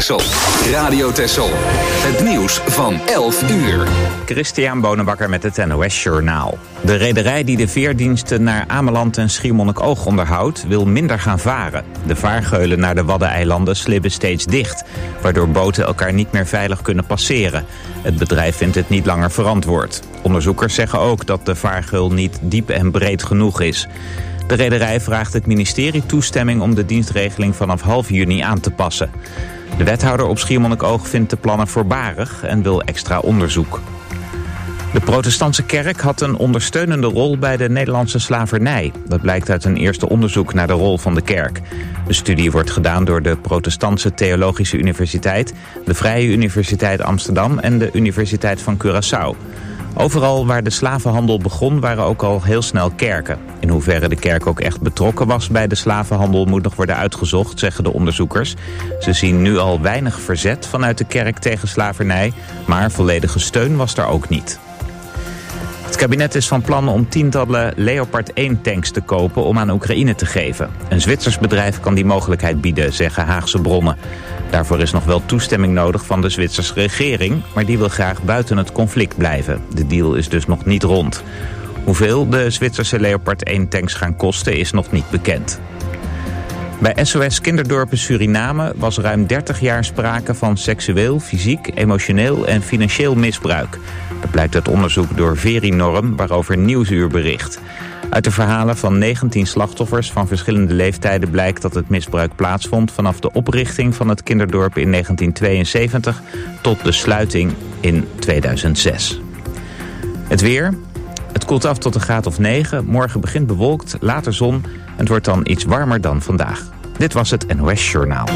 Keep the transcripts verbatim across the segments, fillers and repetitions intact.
Texel. Radio Texel. Het nieuws van elf uur. Christian Bonenbakker met het N O S Journaal. De rederij die de veerdiensten naar Ameland en Schiermonnikoog onderhoudt, wil minder gaan varen. De vaargeulen naar de Waddeneilanden slibben steeds dicht, waardoor boten elkaar niet meer veilig kunnen passeren. Het bedrijf vindt het niet langer verantwoord. Onderzoekers zeggen ook dat de vaargeul niet diep en breed genoeg is. De rederij vraagt het ministerie toestemming om de dienstregeling vanaf half juni aan te passen. De wethouder op Schiermonnikoog vindt de plannen voorbarig en wil extra onderzoek. De protestantse kerk had een ondersteunende rol bij de Nederlandse slavernij. Dat blijkt uit een eerste onderzoek naar de rol van de kerk. De studie wordt gedaan door de Protestantse Theologische Universiteit, de Vrije Universiteit Amsterdam en de Universiteit van Curaçao. Overal waar de slavenhandel begon waren ook al heel snel kerken. In hoeverre de kerk ook echt betrokken was bij de slavenhandel moet nog worden uitgezocht, zeggen de onderzoekers. Ze zien nu al weinig verzet vanuit de kerk tegen slavernij, maar volledige steun was er ook niet. Het kabinet is van plan om tientallen Leopard één tanks te kopen om aan Oekraïne te geven. Een Zwitsers bedrijf kan die mogelijkheid bieden, zeggen Haagse bronnen. Daarvoor is nog wel toestemming nodig van de Zwitserse regering, maar die wil graag buiten het conflict blijven. De deal is dus nog niet rond. Hoeveel de Zwitserse Leopard één tanks gaan kosten is nog niet bekend. Bij S O S Kinderdorpen Suriname was ruim dertig jaar sprake van seksueel, fysiek, emotioneel en financieel misbruik. Dat blijkt uit onderzoek door Verinorm, waarover Nieuwsuur bericht. Uit de verhalen van negentien slachtoffers van verschillende leeftijden blijkt dat het misbruik plaatsvond vanaf de oprichting van het kinderdorp in negentien tweeënzeventig tot de sluiting in tweeduizend zes. Het weer. Het koelt af tot een graad of negen. Morgen begint bewolkt, later zon en het wordt dan iets warmer dan vandaag. Dit was het N O S Journaal.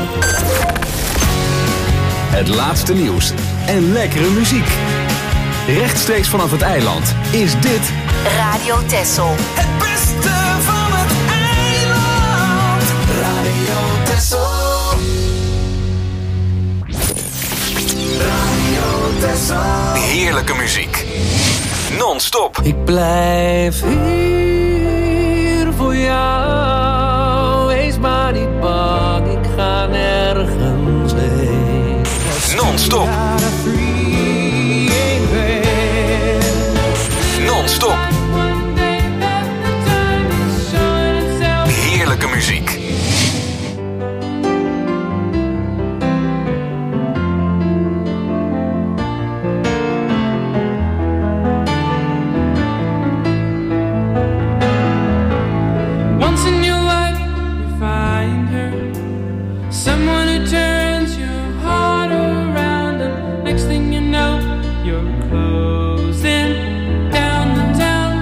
Het laatste nieuws en lekkere muziek. Rechtstreeks vanaf het eiland is dit Radio Texel. Het beste van het eiland. Radio Texel. Radio Texel. heerlijke muziek. Non-stop. Ik blijf hier voor jou. Wees maar niet bang, ik ga nergens heen. Non-stop. Non-stop. Heerlijke muziek. Once in your life you find her, someone who turns your heart around, and next thing you know you're closing down the town.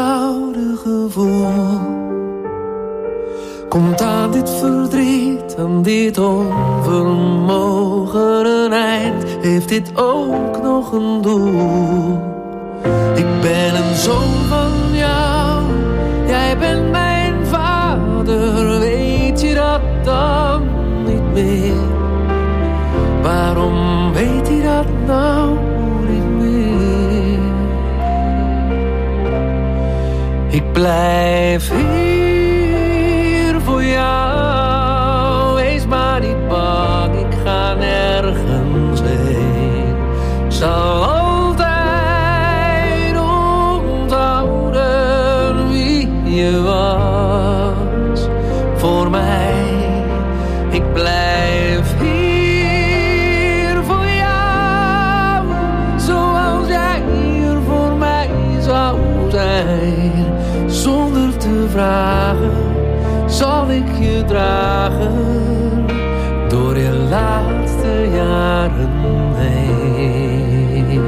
oude gevoel. Komt aan dit verdriet, aan dit onvermogen een eind, heeft dit ook nog een doel. Ik ben een zoon van jou, jij bent mijn vader, weet je dat dan niet meer? Waarom weet hij dat nou niet meer? Ik blijf hier voor jou, wees maar niet bang, ik ga nergens heen. Ik zal altijd onthouden wie je was voor mij. Ik blijf hier voor jou, zoals jij hier voor mij zou zijn. Zonder te vragen zal ik je dragen door je laatste jaren heen.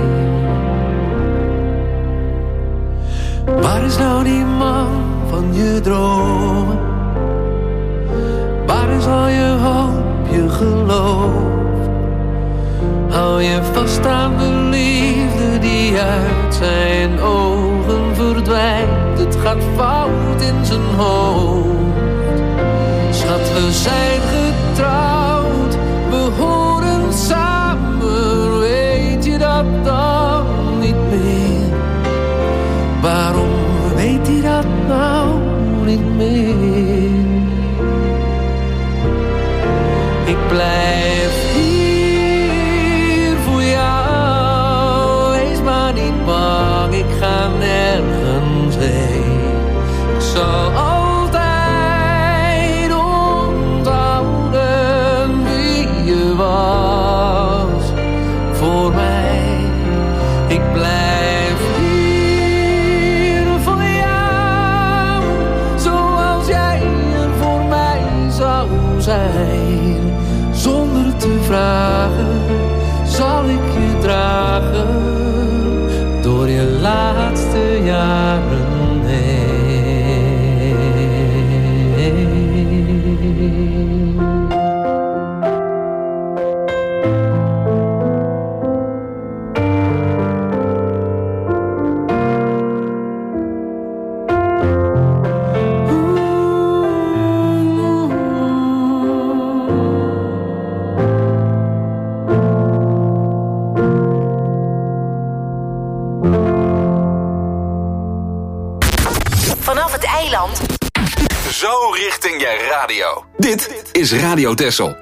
Waar is nou die man van je dromen? Waar is al je hoop, je geloof? Hou je vast aan de liefde die uit zijn ogen verdwijnt. Het gaat fout in zijn hoofd. Schat, we zijn getrouwd, we horen samen. Weet je dat dan niet meer? Waarom weet hij dat nou niet meer? Ik blijf hier voor jou, wees maar niet bang, ik ga nergens heen. Ik zal altijd onthouden wie je was voor mij. Ik blijf hier voor jou, zoals jij er voor mij zou zijn. Zonder te vragen zal ik je dragen door je laatste jaren heen. Zo richting je radio. Dit is Radio Texel.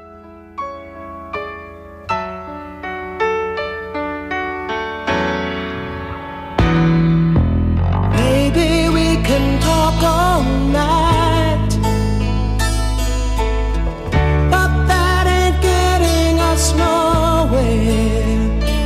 Maybe we can talk all night, but that ain't getting us nowhere.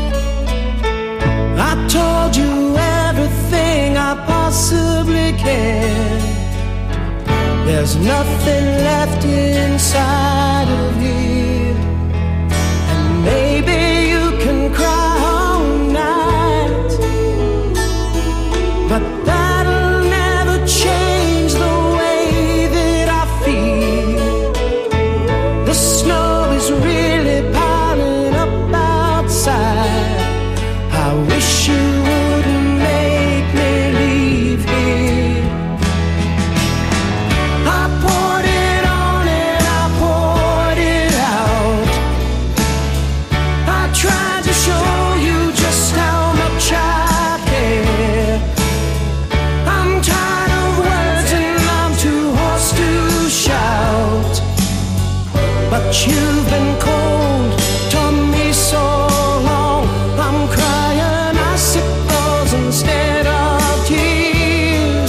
I told you everything I possibly can. There's nothing left inside of you, and maybe you can cry all night, but that'll never change the way that I feel. The snow is really piling up outside. I wish you wouldn't make me leave here. But you've been cold to me so long, I'm crying icicles instead of tears.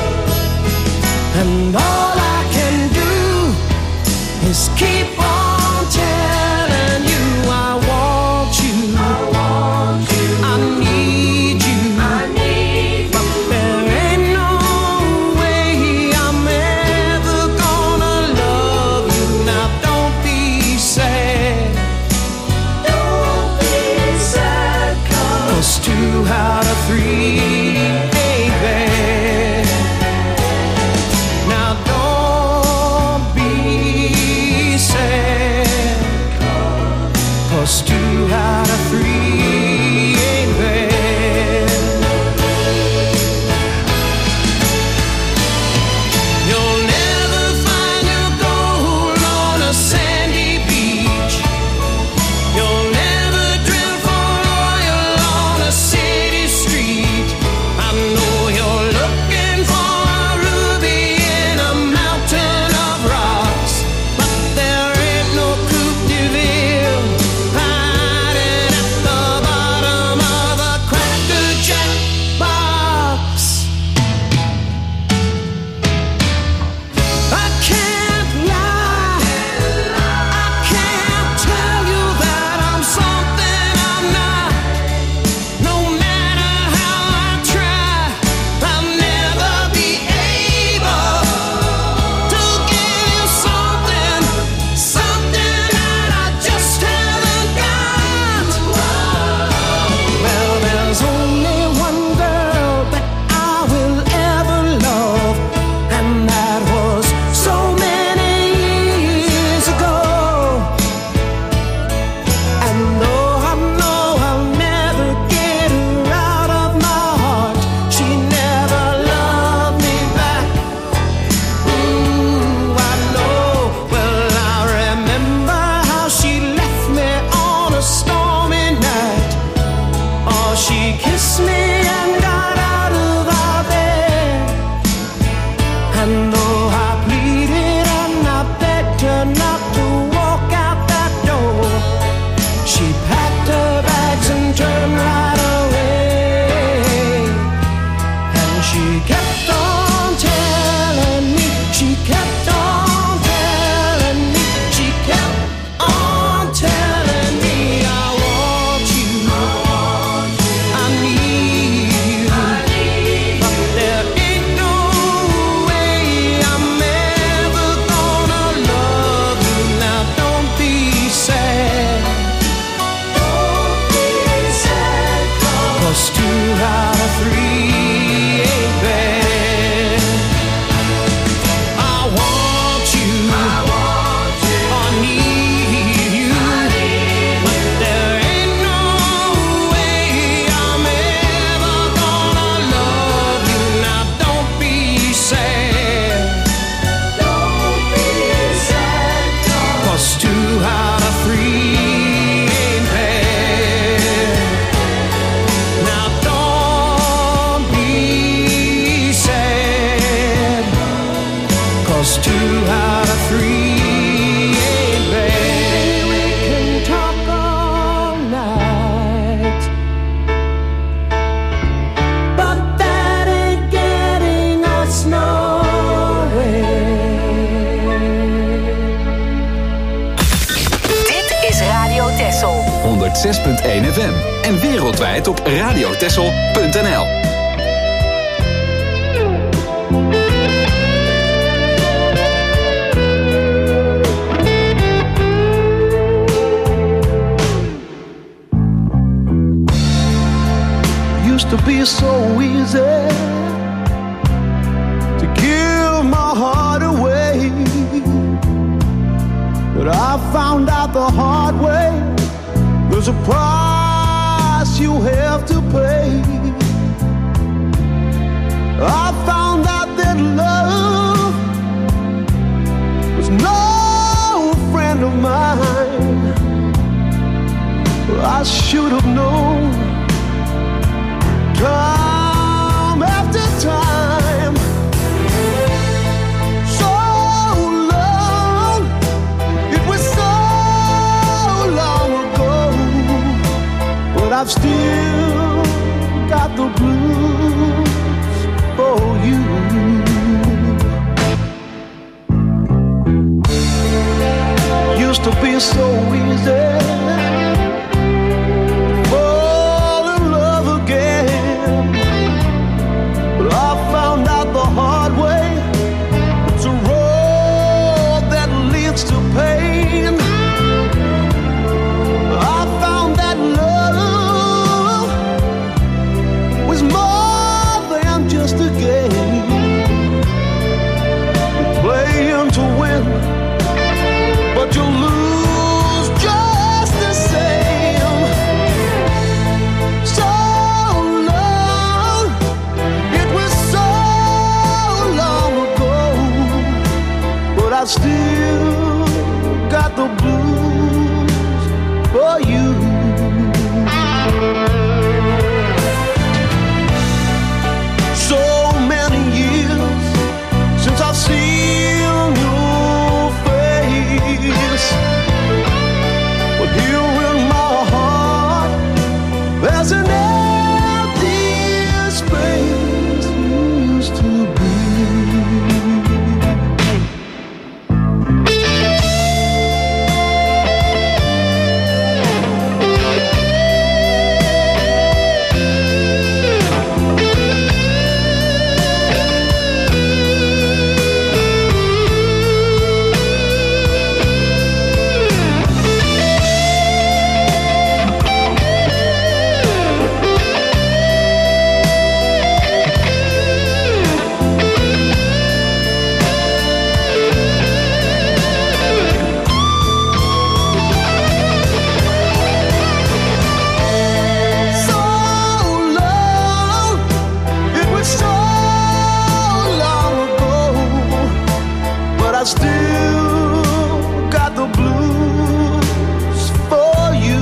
And all I can do is keep on telling you I want you, I want you, I need you, I need you. But there ain't no way I'm ever gonna love you now. Don't be sad. two out of three ain't bad. We can talk all night, but that ain't getting us nowhere. Dit is Radio Texel. honderdzes punt één F M en wereldwijd op radiotexel punt n l. Used to be so easy to give my heart away, but I found out the hard way. There's a price you have to pay. I found out that love was no friend of mine. I should have known time after time. So long, it was so long ago, but I've still got the blues for you. Used to be so easy fall in love again, but I found out the hard way. It's a road that leads to pain. I found that love was more than just a game, playing to win, but you lose just the same. So long, it was so long ago, but I still got the blues for you. So many years since I've seen your face, but here in my heart there's an empty space you used to be. So long, it was so long ago, but I still got the blues for you.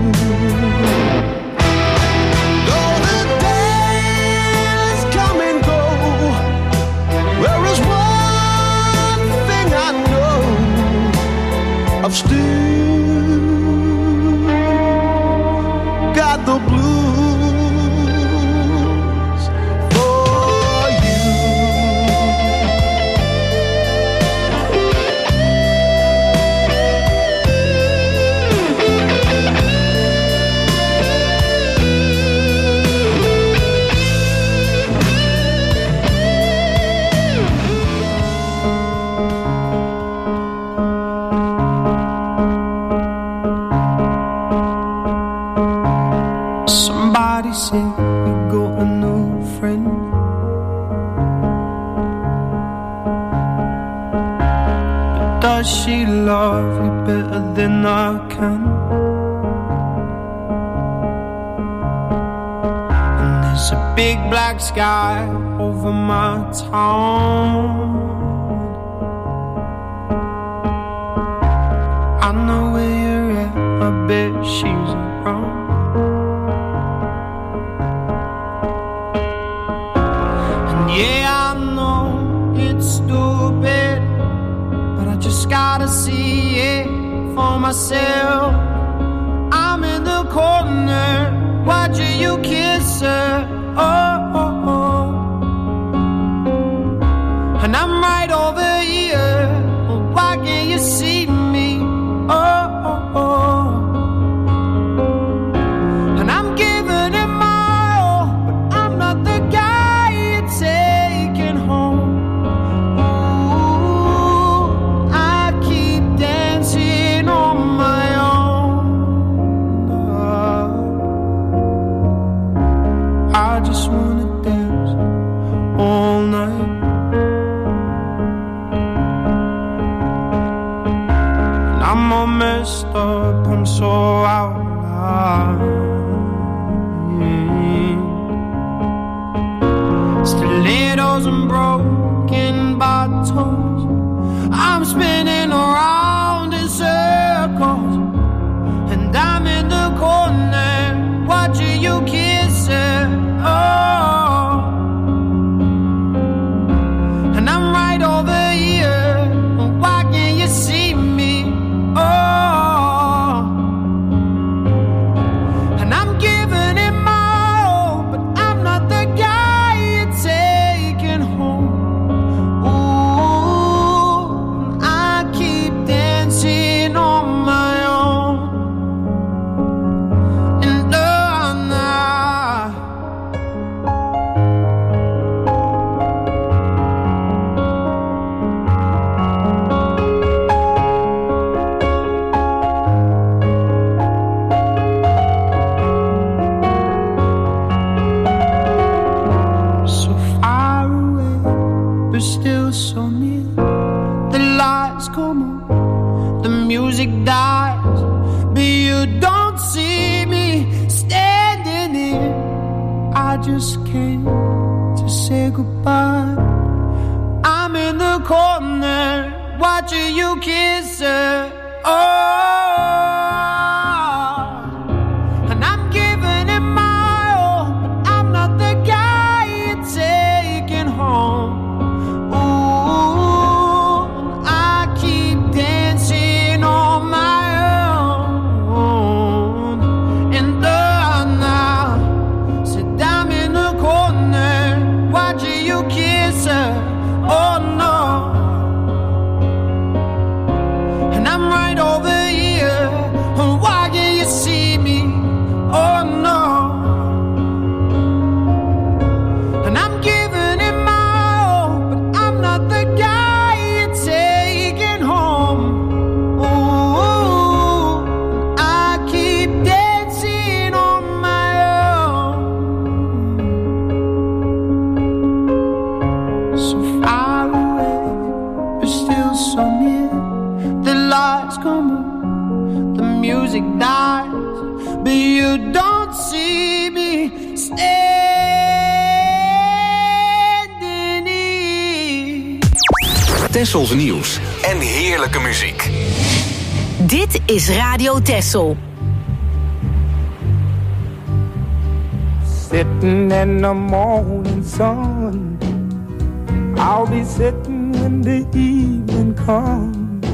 Though the days come and go, there is one thing I know, I've still got the blues for you. Somebody said you got a new friend. But does she love you better than I can? And there's a big black sky over my town. I know where you're at, I bet she's around. And yeah, I know it's stupid, see it for myself. I'm in the corner, watching you kiss her. Oh, oh, oh. And I'm right over here. Why can't you see me? Oh, oh, oh. And I'm giving it my all, but I'm not the guy you're taking home. Ooh, I keep dancing on my own. Oh, I just wanna dance all night. I'm all messed up, I'm so out of line. Stilettos and broken bottles, I'm spinning around in circles. And I'm in the corner, watching you kiss her. Oh, and I'm right over here. Why can't you see me? Oh, and I'm giving it my all, but I'm not the guy you're taking home. Ooh, I keep dancing on my own. And oh, nah. So far away, but still so near. The lights come on, the music dies, but you don't see me standing here. I just came to say goodbye. I'm in the corner, watching you kiss her. Oh, and I'm giving it my all, but I'm not the guy you're taking home. Ooh, I keep dancing on my own. And oh, now, sit down in the corner, watching you kiss her. Oh no, and I'm right over here. Why can't you see me? Oh no, and I'm giving it my all, but I'm not the guy you're taking home. Ooh, I keep dancing on my own. So far away, but still so near. The lights come on, the music dies, but you don't see me standing here. Tessels nieuws en heerlijke muziek. Dit is Radio Tessel. Sitting in the morning sun, I'll be sitting when the evening comes,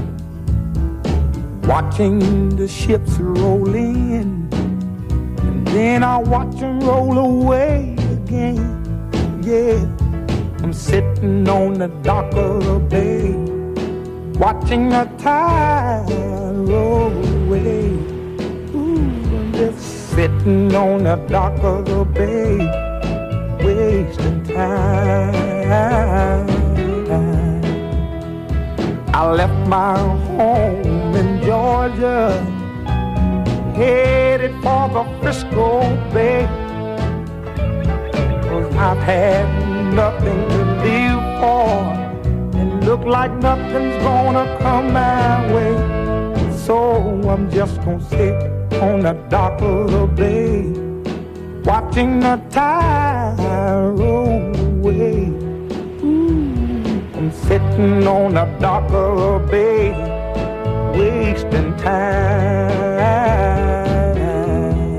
watching the ships roll in, and then I'll watch them roll away again. Yeah, I'm sitting on the dock of the bay, watching the tide roll away. Ooh, I'm just sitting on the dock of the bay, wasting time. I left my home in Georgia, headed for the Frisco Bay, 'cause I've had nothing to live for, and look like nothing's gonna come my way. So I'm just gonna sit on the dock of the bay, watching the tide roll away. Ooh, I'm sitting on the dock of the bay, wasting time.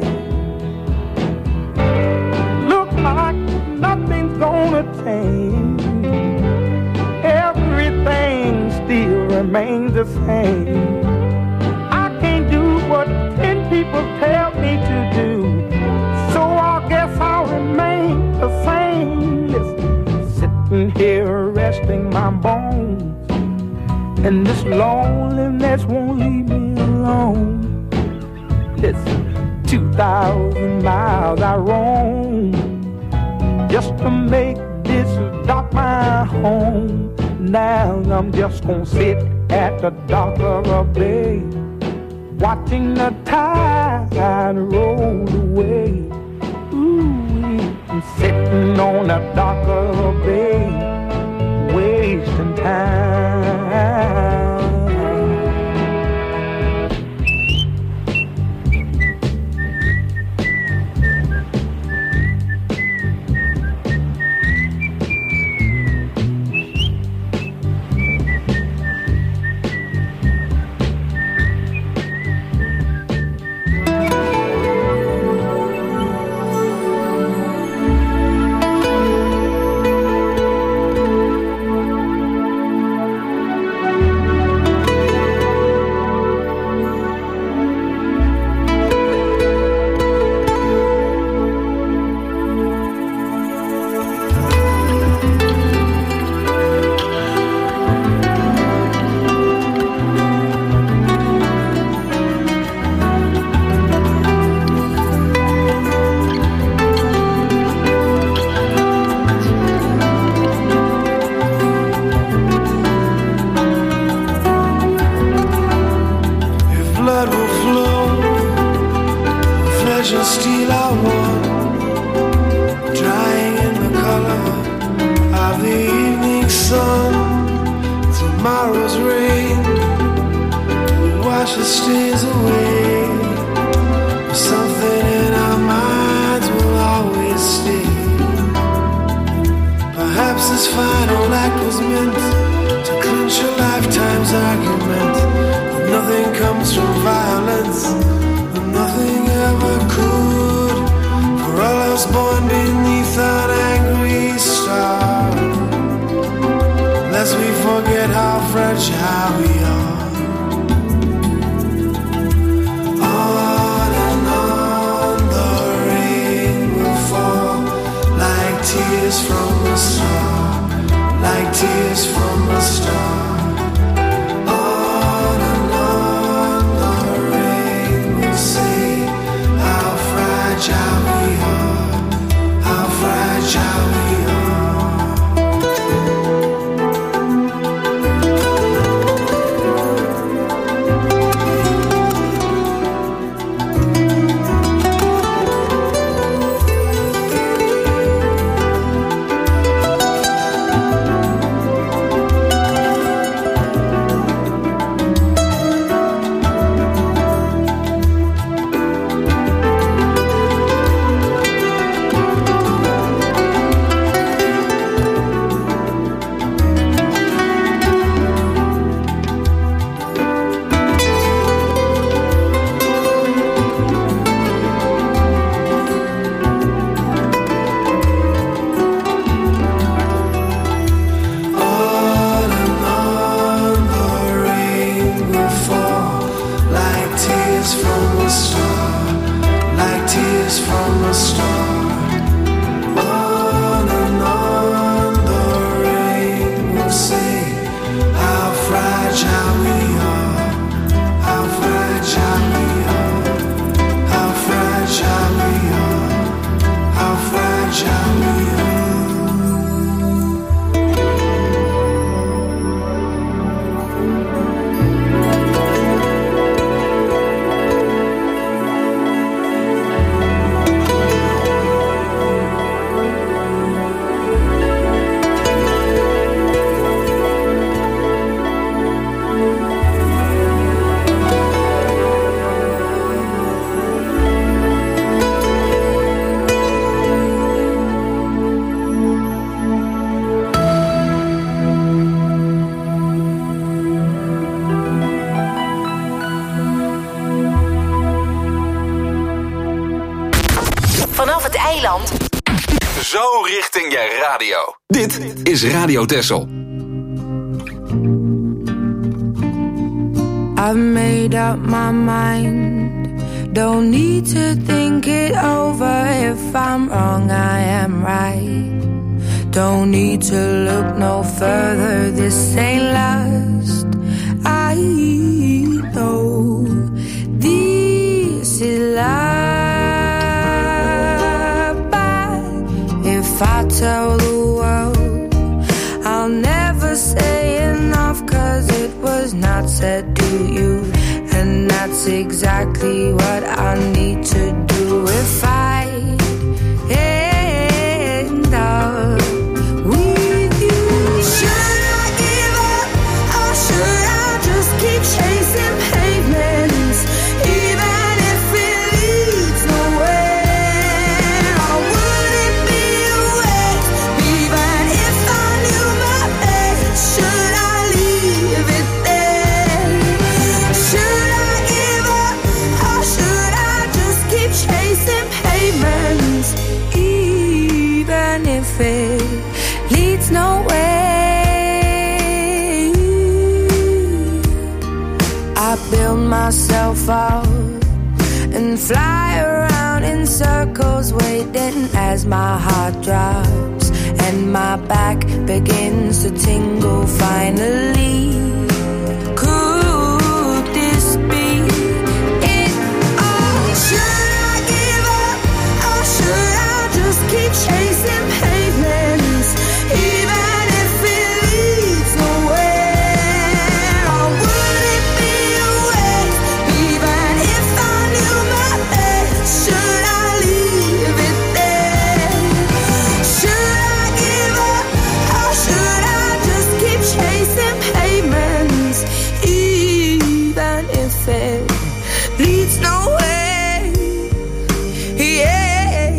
Look like nothing's gonna change, everything still remains the same. I can't do what ten people tell me to do, so I guess I'll remain the same. Listen, sitting here resting my bones, and this loneliness won't leave me alone. Listen, two thousand miles I roam just to make this dock my home. Now I'm just gonna sit at the dock of a bay, watching the tide roll away. Ooh, I'm sitting on the dock of a bay, wasting time. Vanaf het eiland. Zo richting je radio. Dit is Radio Texel. I've made up my mind. Don't need to think it over. If I'm wrong, I am right. Don't need to look no further. This ain't last. I know this is love. But if I tell the world, I'll never say enough, 'cause it was not said to you. And that's exactly what I need to do if I end up with you. Should I give up, or should I just keep chasing pavements, even if it leads nowhere? Or would it be a waste, even if I knew my fate? Should I leave it there? Should I give up, or should I just keep chasing pavements, even if it leads nowhere? I build myself up and fly around in circles, waiting as my heart drops and my back begins to tingle. Finally, could this be it all? Should I give up, or should I just keep chasing pavements, even if it leads nowhere? Or would it be a waste, even if I knew my fate? Should I leave it there? Should I give up, or should I just keep chasing pavements, even if it leads nowhere? Yeah.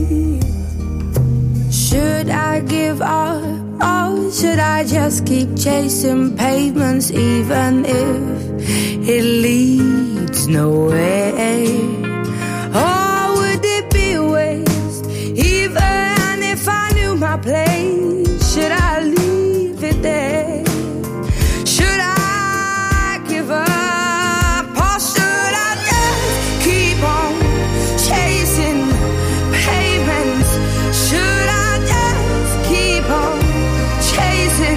Should I give up, or should I just keep chasing pavements, even if it leads nowhere? Or would it be a waste, even if I knew my place? Should I leave it there? Should I give up, or should I just keep on chasing pavements? Should I just keep on chasing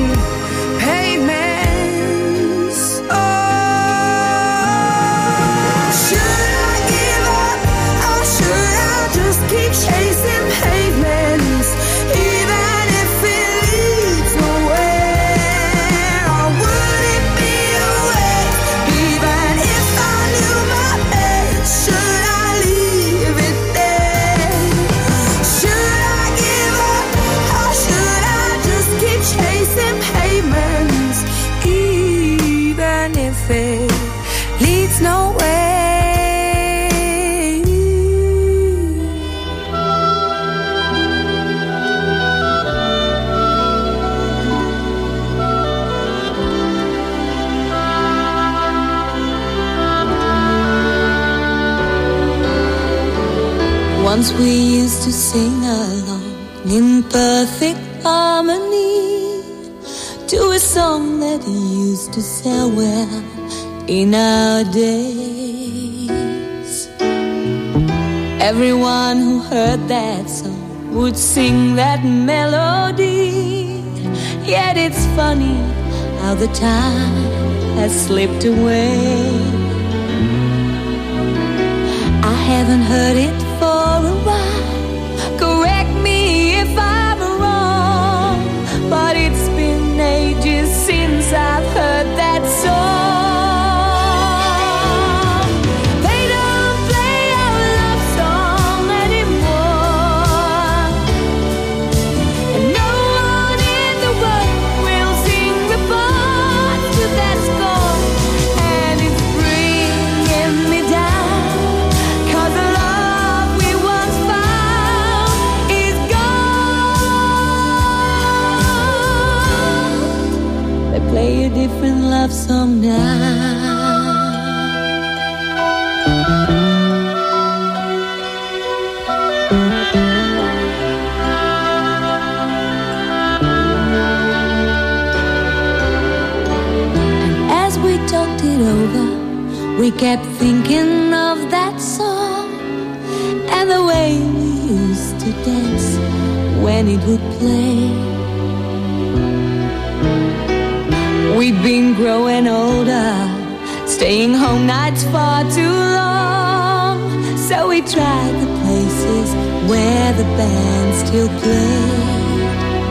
pavements? Oh, should I give up, or should I just keep chasing pavements, even if it leads nowhere? Or would it be a waste, even if I knew my fate? Should I leave it there? Should I give up, or should I just keep chasing pavements, even if it leads nowhere? Once we used to sing along in perfect harmony to a song that used to sell well in our days. Everyone who heard that song would sing that melody. Yet it's funny how the time has slipped away. I haven't heard it for a while. Correct me if I'm wrong, but it's been ages since I've heard that song. They don't play our love song anymore, and no one in the world will sing the parts to that score. And it's bringing me down, 'cause the love we once found is gone. They play a different love song now. And as we talked it over, We kept thinking of that song and the way we used to dance when it would play. We'd been growing older, staying home nights far too long. So we tried the places where the band still played.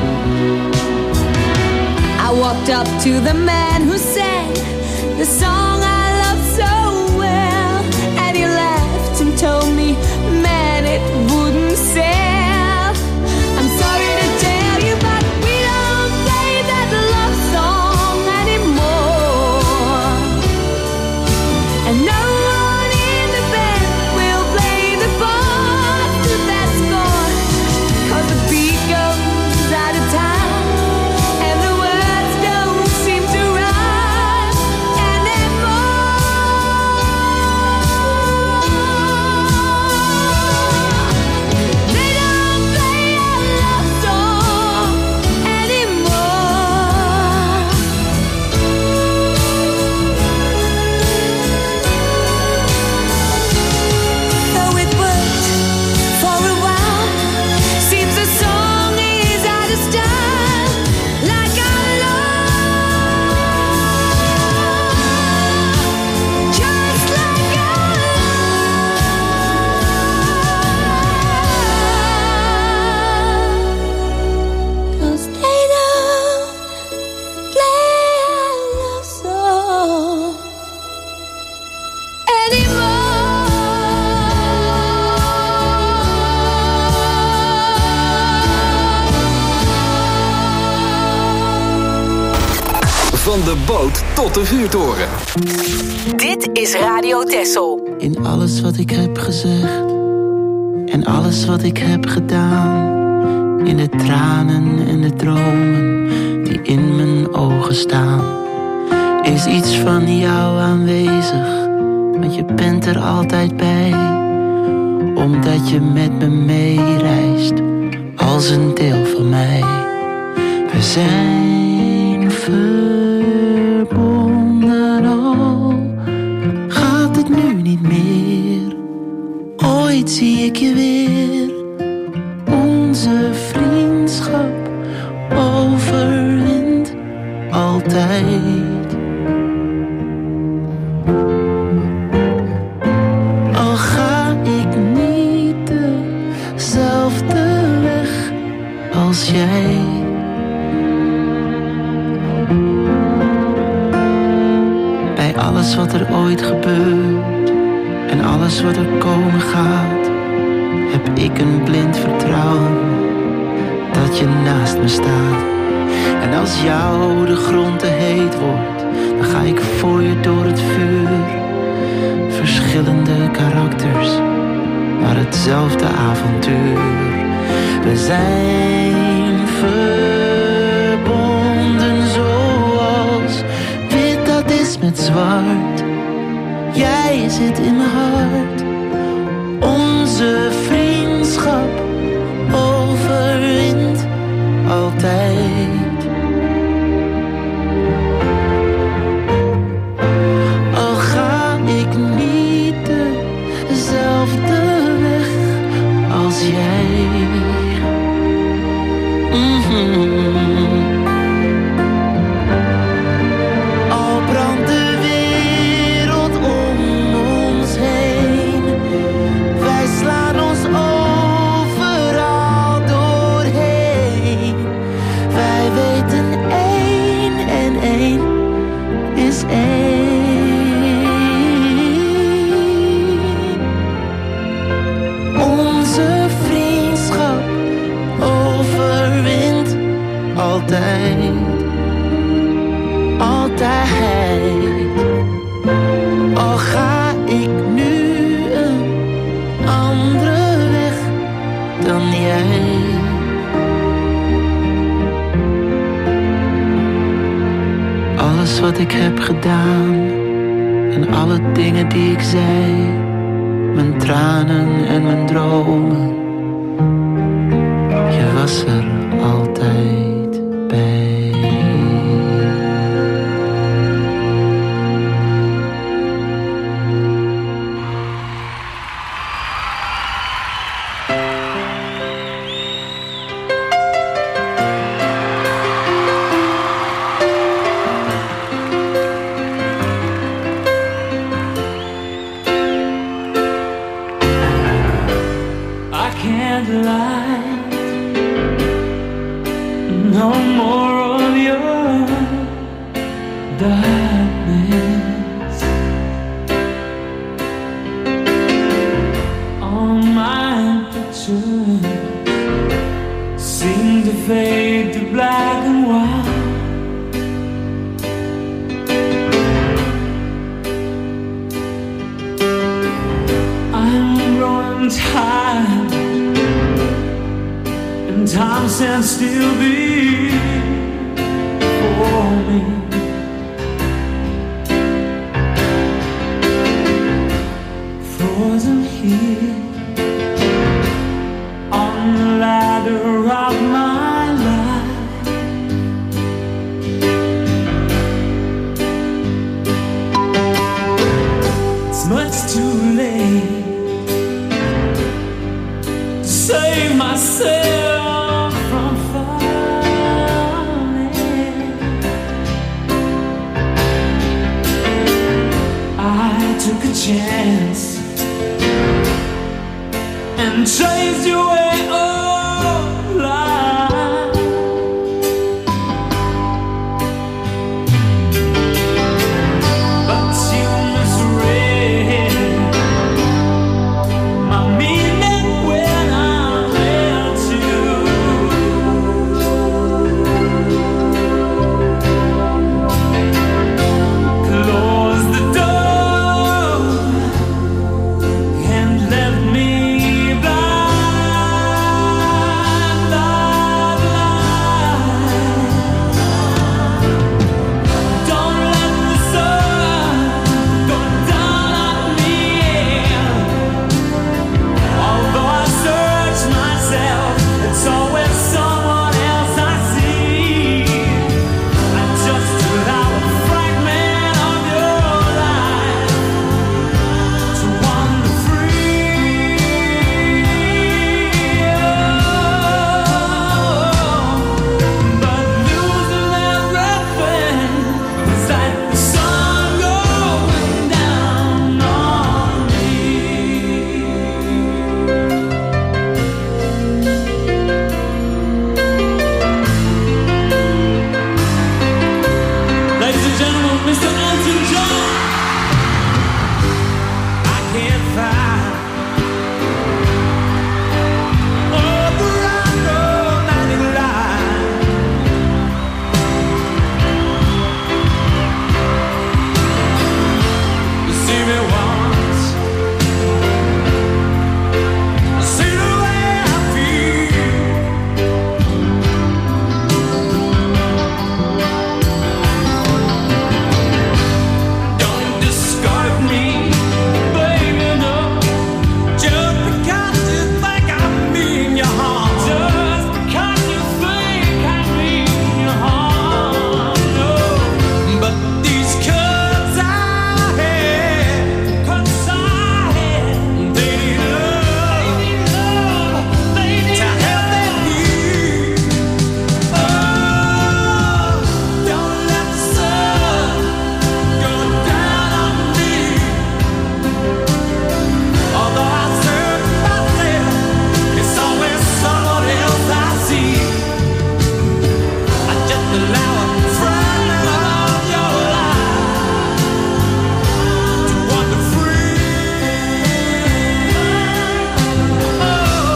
I walked up to the man who sang the song I loved so well, and he laughed and told me, man, it wouldn't sell. I'm sorry to tell you, but we don't play that love song anymore. And no one in the band will play the part to that score, 'cause the beat goes out of time and the words don't seem to rhyme anymore. They don't play a love song anymore. Though it worked for a while, seems the song is out of style, like our love, just like our love. 'Cause they don't play our love song Van de boot tot de vuurtoren. Dit is Radio Texel. In alles wat ik heb gezegd en alles wat ik heb gedaan, in de tranen en de dromen die in mijn ogen staan, is iets van jou aanwezig, want je bent er altijd bij, omdat je met me meereist als een deel van mij. We zijn verbonden, al gaat het nu niet meer. Ooit zie ik je weer. Onze vriendschap overwint altijd. Al ga ik niet dezelfde weg als jij. Bij alles wat er ooit gebeurt en alles wat er komen gaat, heb ik een blind vertrouwen dat je naast me staat. En als jou de grond te heet wordt, dan ga ik voor je door het vuur. Verschillende karakters, maar hetzelfde avontuur. We zijn verbonden zoals wit dat is met zwart. Jij zit in mijn hart. Onze vriendschap overwint altijd. Al ga ik niet dezelfde weg als jij. Mm-hmm. Al brandt de wereld om ons heen, wij slaan ons overal doorheen. Wij weten één en één is één. Onze vriendschap overwint altijd. Altijd. Al ga ik nu een andere weg dan jij. Alles wat ik heb gedaan en alle dingen die ik zei, mijn tranen en mijn dromen, je was er altijd bij. darkness. All my pictures seem to fade to black and white. I'm growing tired, and time stands still before me. Frozen here on the ladder of my life. It's much too late to save myself from falling. I took a chance and chased you away, oh, life. But you misread my meaning when I met you. Close the door and left me blind. Don't let the sun go down on me. Although I search myself, it's always someone else I see. I just allow a fragment of your life to wander free. But losing everything is like the sun going down on me. Ladies and gentlemen, Mister Elton John. I can't find all the romantic line. You see me once, see the way I feel. Don't discard me, baby, no. Just because you think I mean you harm. Just because you think I mean you harm, no. But these cuts I had, cuts I had, they need love, they need to have that heat. Oh, don't let the sun go down on me. Although I search myself, it's always someone else I see. I just allow a fragment of your life to wander free. Oh,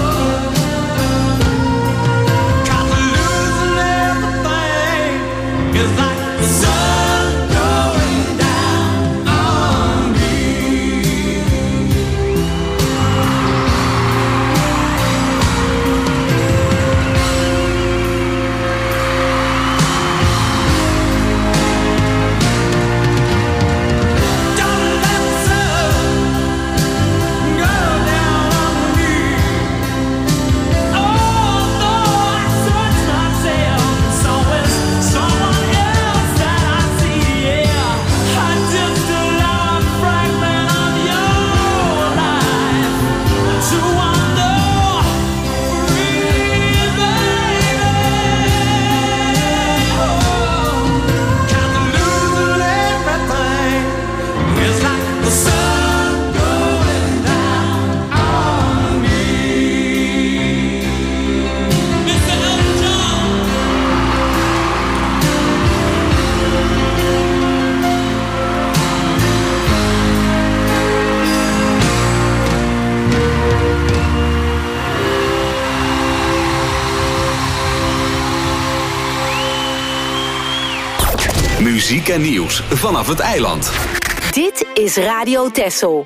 'cause losing everything is like the sun going down on me. Don't let the sun go down on me. Although I search myself, it's always someone else Muziek en nieuws vanaf het eiland. Dit is Radio Texel.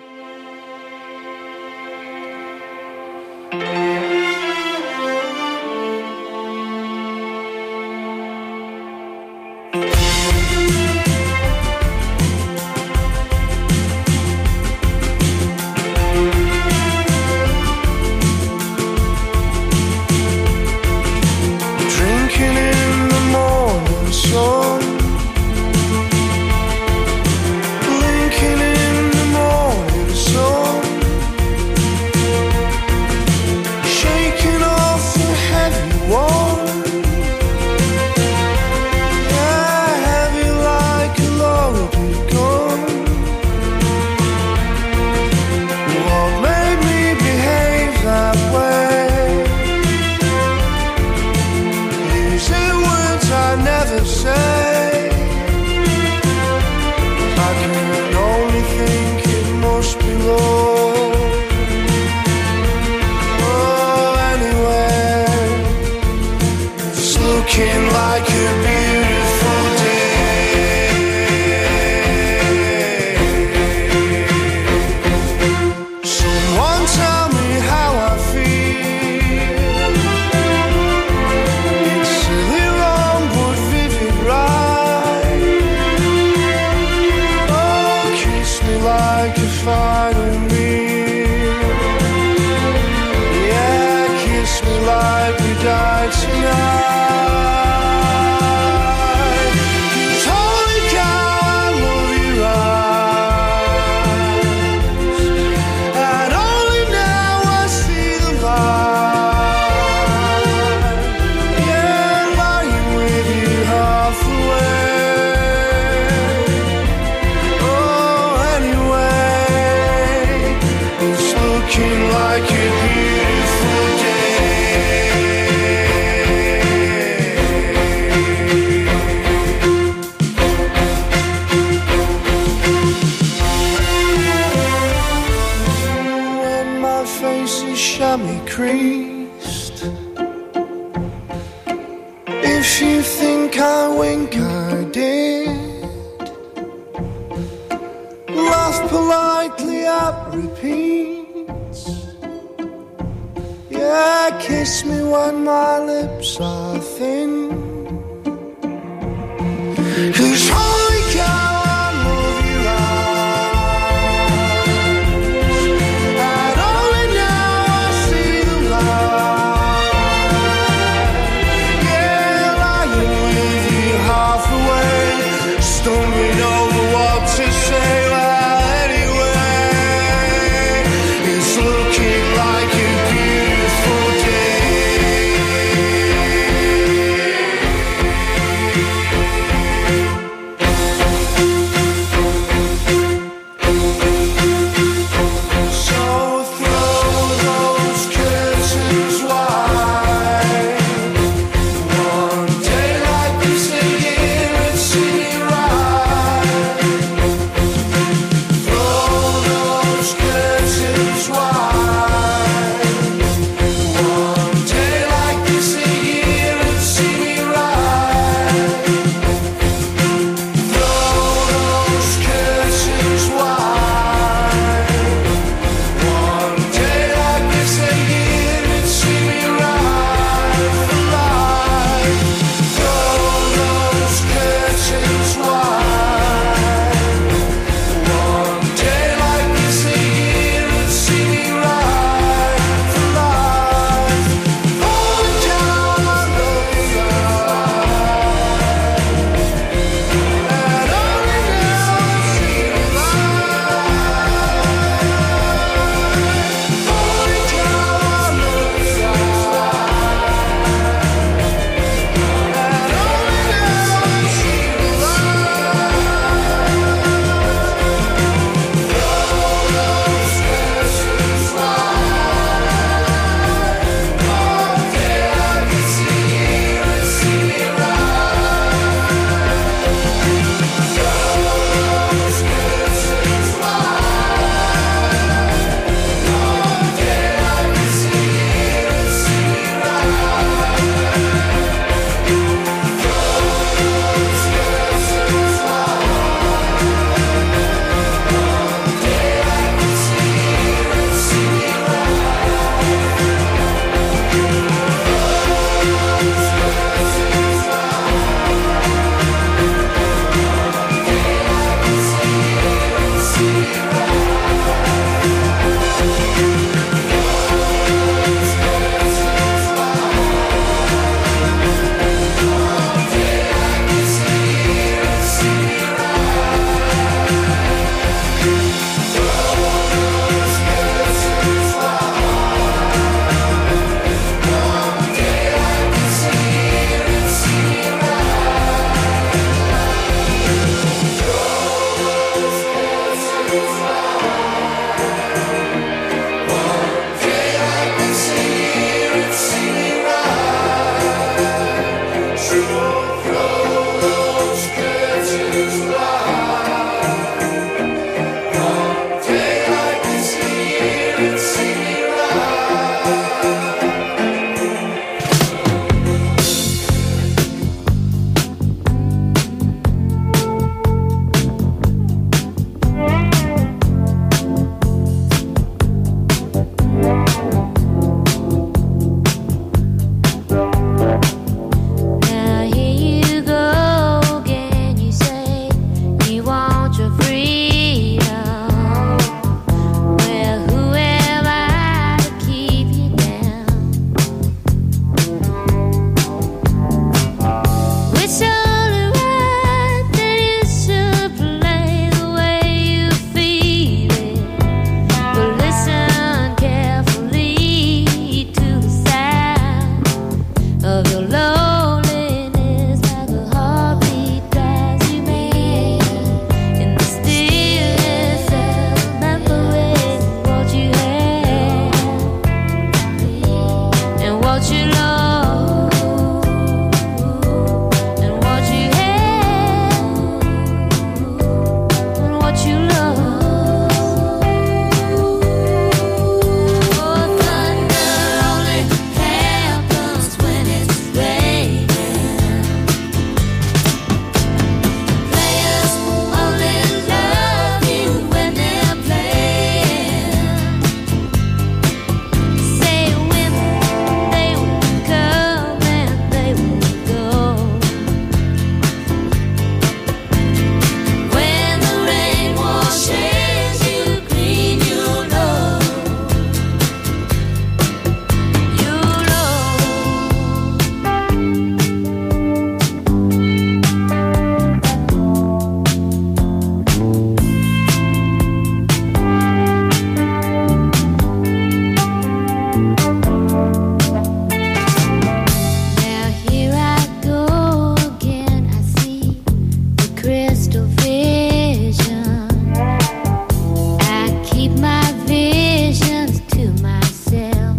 crystal vision. I keep my visions to myself.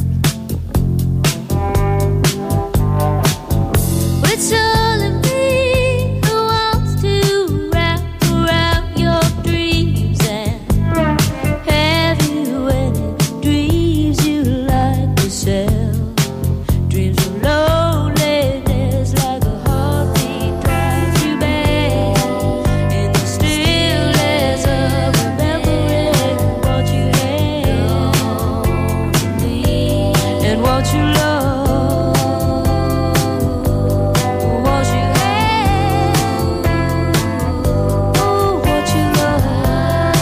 It's only me who wants to wrap around your dreams. And have you any dreams you like to sell? Dreams of loneliness, like a heartbeat drives you back in the stillness of remembering what you had and what you love, what you had, what you love.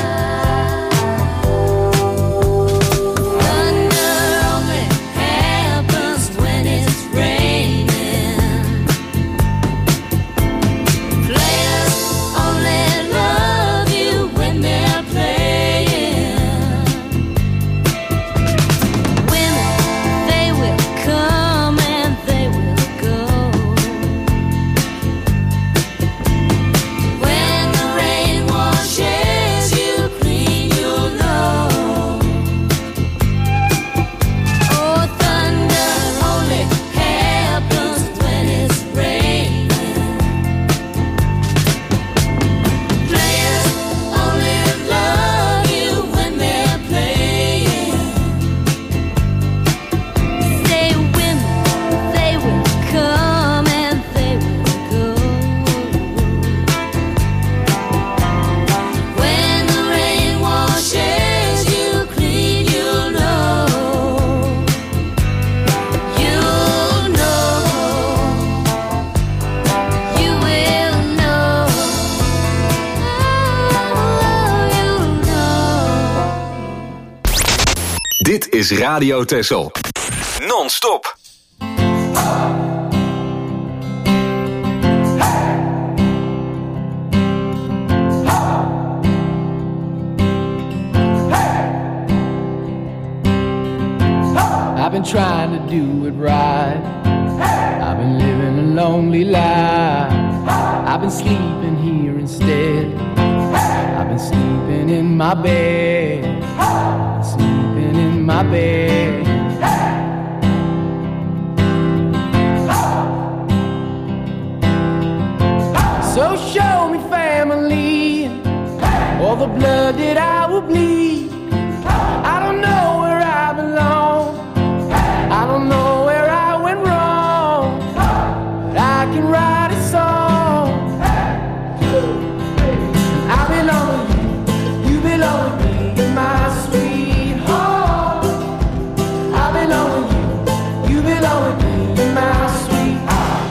Thunder only happens when it's raining. Players only love you when they're playing. Women, they will come and they will go. When the rain washes you clean, you'll know. Oh, thunder only happens when it's raining. Players only love you when they're playing. Say women, they will come and they will go. When the rain washes you clean, you'll know. You'll know. You will know. Oh, you'll know. Dit is Radio Texel. Non-stop. I've been trying to do it right. I've been living a lonely life. I've been sleeping here instead. I've been sleeping in my bed. I've been sleeping in my bed. So show me family, all the blood that I will bleed. I don't know where I belong. I don't know where I went wrong. But I can write a song. I belong to you, you belong to me, my sweetheart. I belong to you, you belong to me, my sweetheart.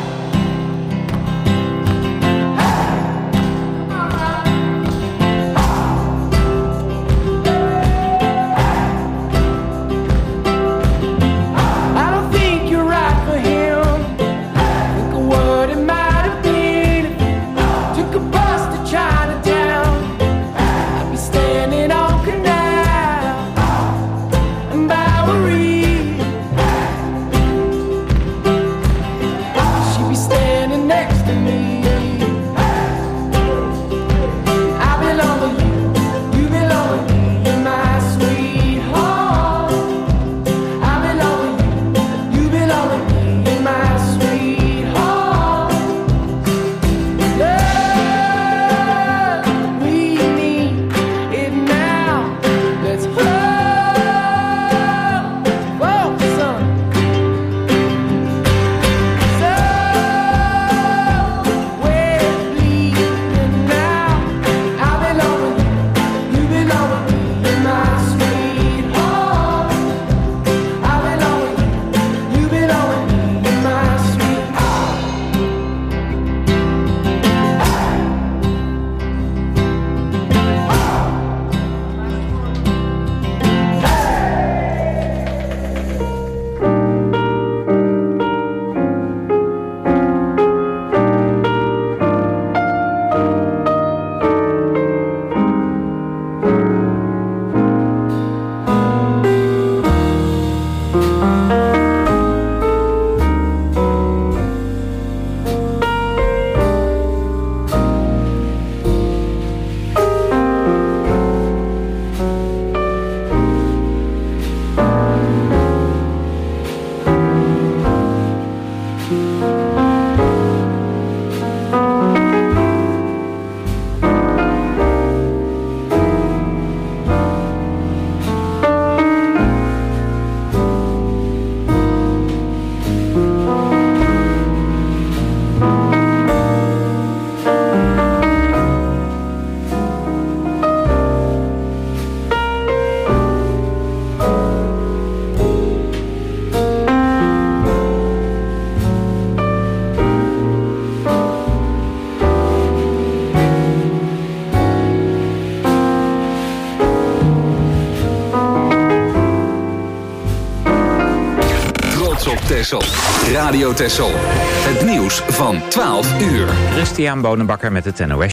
Texel. Radio Texel. Het nieuws van twaalf uur. Christian Bonenbakker met het N O S